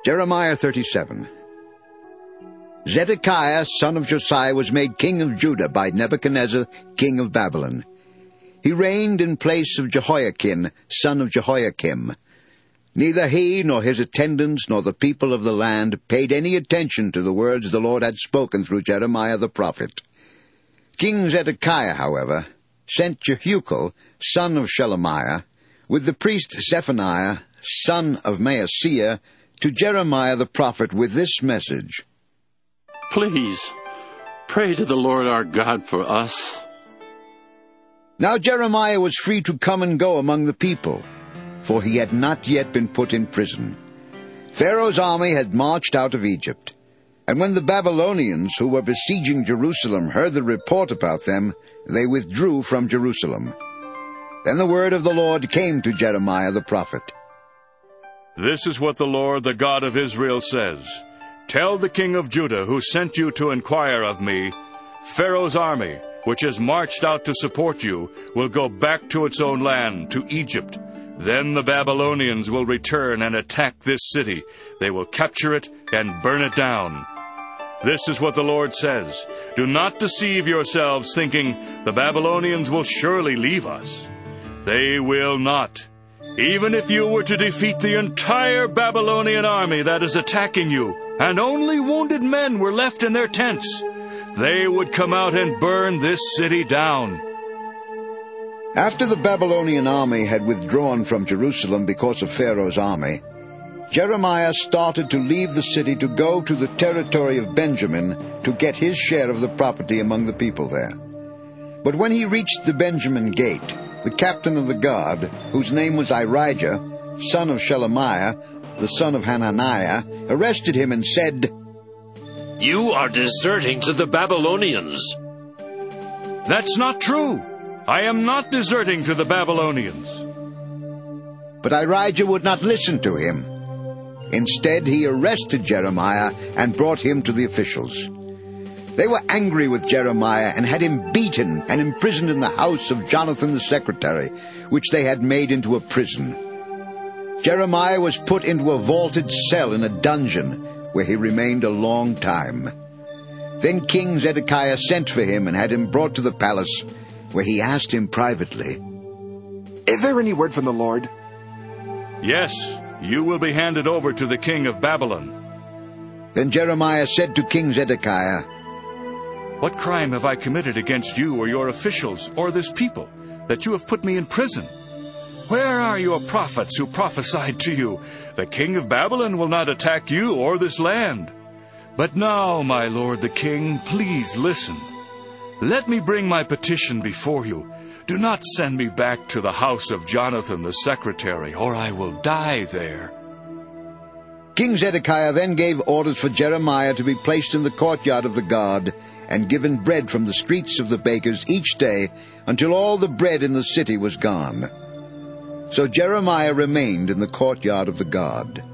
Jeremiah 37. Zedekiah, son of Josiah, was made king of Judah by Nebuchadnezzar, king of Babylon. He reigned in place of Jehoiakim, son of Jehoiakim. Neither he nor his attendants nor the people of the land paid any attention to the words the Lord had spoken through Jeremiah the prophet. King Zedekiah, however, sent Jehucal, son of Shelemiah, with the priest Zephaniah, son of Maaseiah, to Jeremiah the prophet with this message: Please, pray to the Lord our God for us. Now Jeremiah was free to come and go among the people, for he had not yet been put in prison. Pharaoh's army had marched out of Egypt, and when the Babylonians who were besieging Jerusalem heard the report about them, they withdrew from Jerusalem. Then the word of the Lord came to Jeremiah the prophet. This is what the Lord, the God of Israel, says. Tell the king of Judah, who sent you to inquire of me, Pharaoh's army, which has marched out to support you, will go back to its own land, to Egypt. Then the Babylonians will return and attack this city. They will capture it and burn it down. This is what the Lord says. Do not deceive yourselves, thinking, the Babylonians will surely leave us. They will not. Even if you were to defeat the entire Babylonian army that is attacking you, and only wounded men were left in their tents, they would come out and burn this city down. After the Babylonian army had withdrawn from Jerusalem because of Pharaoh's army, Jeremiah started to leave the city to go to the territory of Benjamin to get his share of the property among the people there. But when he reached the Benjamin gate, the captain of the guard, whose name was Irijah, son of Shelemiah, the son of Hananiah, arrested him and said, You are deserting to the Babylonians. That's not true. I am not deserting to the Babylonians. But Irijah would not listen to him. Instead, he arrested Jeremiah and brought him to the officials. They were angry with Jeremiah and had him beaten and imprisoned in the house of Jonathan the secretary, which they had made into a prison. Jeremiah was put into a vaulted cell in a dungeon, where he remained a long time. Then King Zedekiah sent for him and had him brought to the palace, where he asked him privately, Is there any word from the Lord? Yes, you will be handed over to the king of Babylon. Then Jeremiah said to King Zedekiah, What crime have I committed against you or your officials or this people, that you have put me in prison? Where are your prophets who prophesied to you, the king of Babylon will not attack you or this land? But now, my lord the king, please listen. Let me bring my petition before you. Do not send me back to the house of Jonathan the secretary, or I will die there. King Zedekiah then gave orders for Jeremiah to be placed in the courtyard of the guard and given bread from the streets of the bakers each day until all the bread in the city was gone. So Jeremiah remained in the courtyard of the guard.